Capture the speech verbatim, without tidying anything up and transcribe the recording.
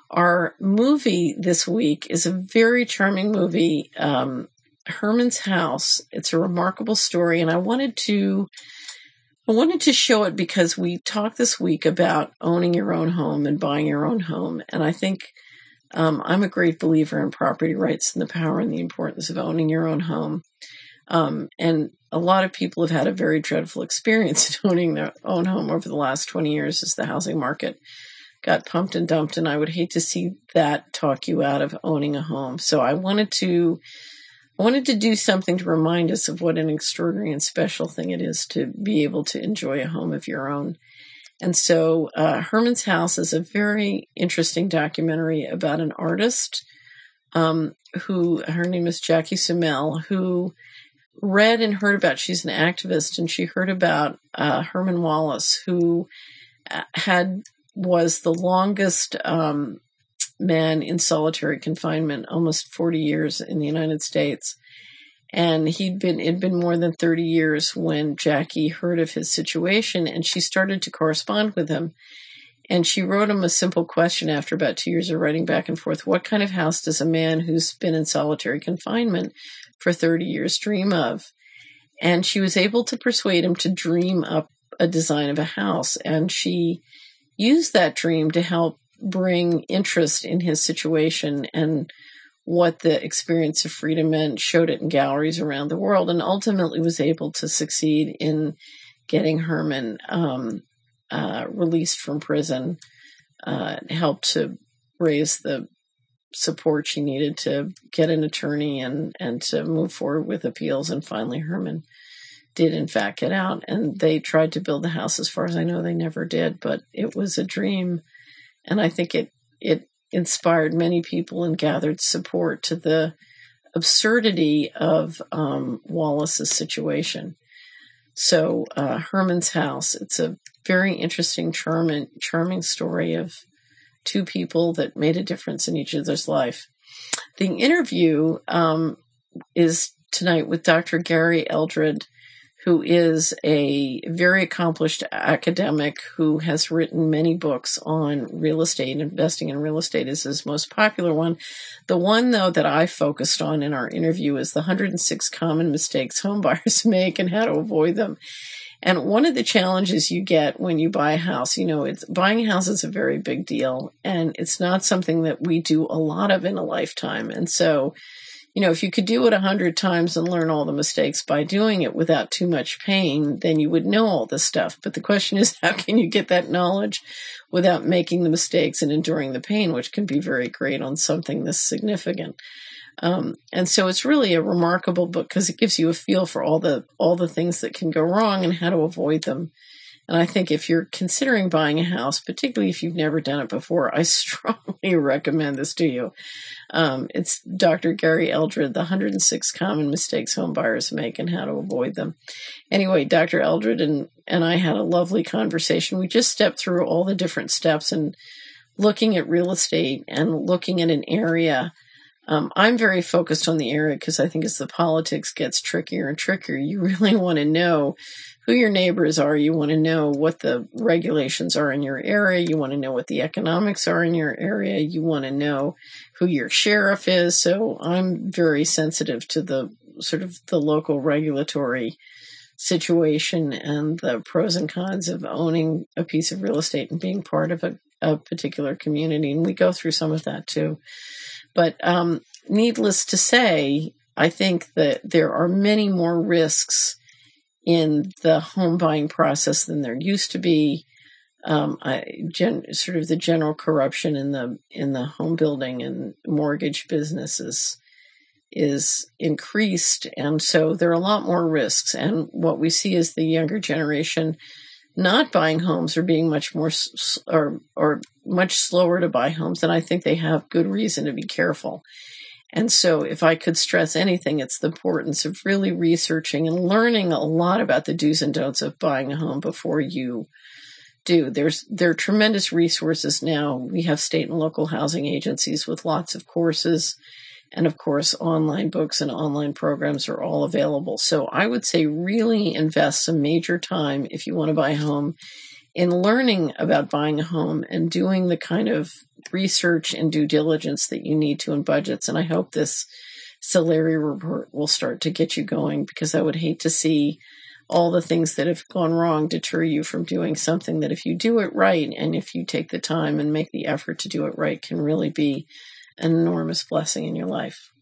Our movie this week is a very charming movie, um, Herman's House. It's a remarkable story, and I wanted to I wanted to show it because we talked this week about owning your own home and buying your own home, and I think um, I'm a great believer in property rights and the power and the importance of owning your own home. Um, and a lot of people have had a very dreadful experience in owning their own home over the last twenty years as the housing market got pumped and dumped, and I would hate to see that talk you out of owning a home. So I wanted to I wanted to do something to remind us of what an extraordinary and special thing it is to be able to enjoy a home of your own. And so uh, Herman's House is a very interesting documentary about an artist um, who, her name is Jackie Sumel, who read and heard about, she's an activist, and she heard about uh, Herman Wallace, who had was the longest um, man in solitary confinement, almost forty years in the United States. And he'd been, it'd been more than thirty years when Jackie heard of his situation, and she started to correspond with him. And she wrote him a simple question after about two years of writing back and forth. What kind of house does a man who's been in solitary confinement for thirty years dream of? And she was able to persuade him to dream up a design of a house. And she used that dream to help bring interest in his situation and what the experience of freedom meant, showed it in galleries around the world, and ultimately was able to succeed in getting Herman um, uh, released from prison, uh, helped to raise the support she needed to get an attorney and, and to move forward with appeals. And finally, Herman did in fact get out, and they tried to build the house. As far as I know, they never did, but it was a dream. And I think it, it inspired many people and gathered support to the absurdity of um, Wallace's situation. So uh, Herman's House, it's a very interesting, charming, charming story of two people that made a difference in each other's life. The interview um, is tonight with Doctor Gary Eldred, who is a very accomplished academic who has written many books on real estate. Investing in real estate is his most popular one. The one, though, that I focused on in our interview is the one hundred six common mistakes home buyers make and how to avoid them. And one of the challenges you get when you buy a house, you know, it's buying a house is a very big deal, and it's not something that we do a lot of in a lifetime. And so, you know, if you could do it a hundred times and learn all the mistakes by doing it without too much pain, then you would know all this stuff. But the question is, how can you get that knowledge without making the mistakes and enduring the pain, which can be very great on something this significant? Um, and so it's really a remarkable book because it gives you a feel for all the all the things that can go wrong and how to avoid them. And I think if you're considering buying a house, particularly if you've never done it before, I strongly recommend this to you. Um, it's Doctor Gary Eldred, the one hundred six common mistakes home buyers make and how to avoid them. Anyway, Doctor Eldred and, and I had a lovely conversation. We just stepped through all the different steps and looking at real estate and looking at an area. Um, I'm very focused on the area because I think as the politics gets trickier and trickier, you really want to know who your neighbors are. You want to know what the regulations are in your area. You want to know what the economics are in your area. You want to know who your sheriff is. So I'm very sensitive to the sort of the local regulatory situation and the pros and cons of owning a piece of real estate and being part of a, a particular community. And we go through some of that too. But um, needless to say, I think that there are many more risks in the home buying process than there used to be. Um, I, gen, sort of the general corruption in the in the home building and mortgage businesses is increased, and so there are a lot more risks. And what we see is the younger generation not buying homes or being much more or or much slower to buy homes, and I think they have good reason to be careful. And so if I could stress anything, it's the importance of really researching and learning a lot about the do's and don'ts of buying a home before you do. There's there are tremendous resources now. We have state and local housing agencies with lots of courses. And of course, online books and online programs are all available. So I would say really invest some major time if you want to buy a home in learning about buying a home and doing the kind of research and due diligence that you need to in budgets. And I hope this Solari report will start to get you going, because I would hate to see all the things that have gone wrong deter you from doing something that, if you do it right and if you take the time and make the effort to do it right, can really be an enormous blessing in your life.